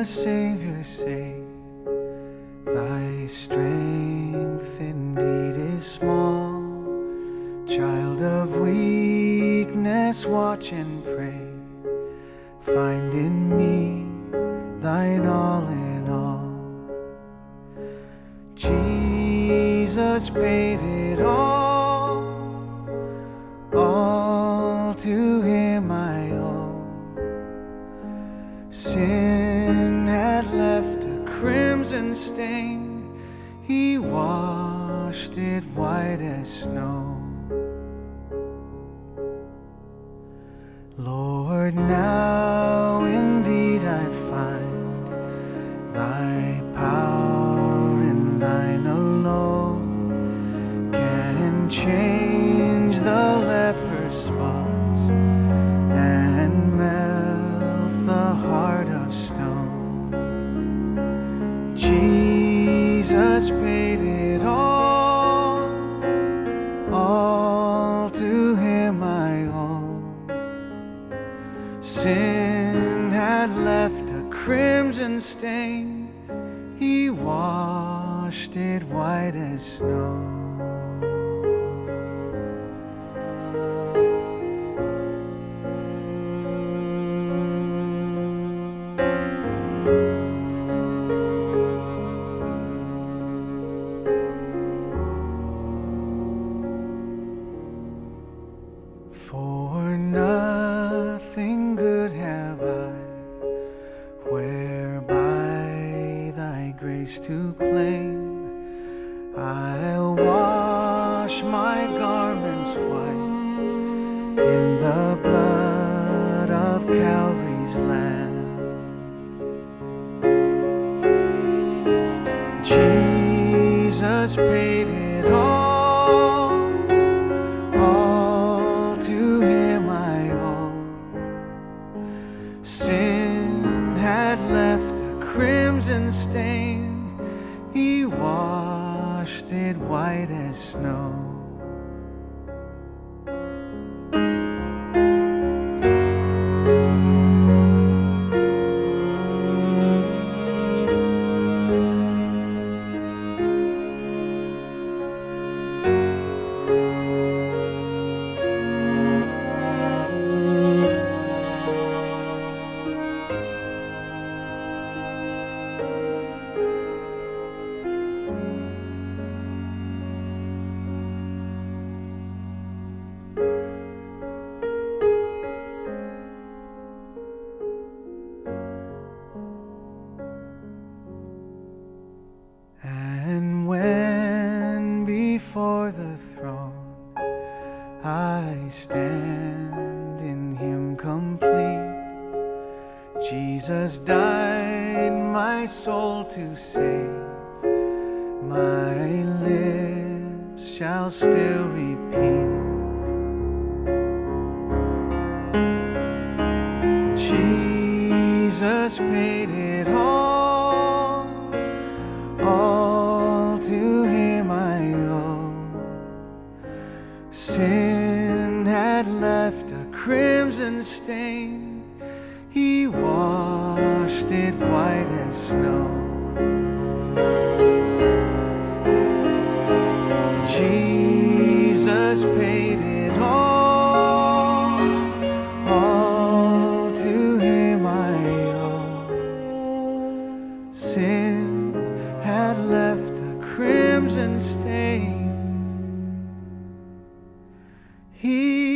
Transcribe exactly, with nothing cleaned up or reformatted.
the Savior say, thy strength indeed is small. Child of weakness, watch and pray. Find in me thine all in all. Jesus paid it all. All to him I owe. Sin had left a crimson stain. He washed it white as snow. Lord, now indeed I find thy power in thine alone can change the leper's spots and melt the heart of stone. Jesus paid it all, all to him I owe. Sin had left a crimson stain. He washed it white as snow. For nothing good have I, whereby thy grace to claim. I'll wash my garments white in the blood of Calvary's Lamb. Jesus paid it all. Sin had left a crimson stain. He washed it white as snow. And when before the throne I stand in him complete, Jesus died my soul to save. My lips shall still repeat, Jesus paid it all, all to him I owe. Sin had left a crimson stain. He washed it white as snow. Jesus paid it all, all to him I owe. Sin had left a crimson stain. He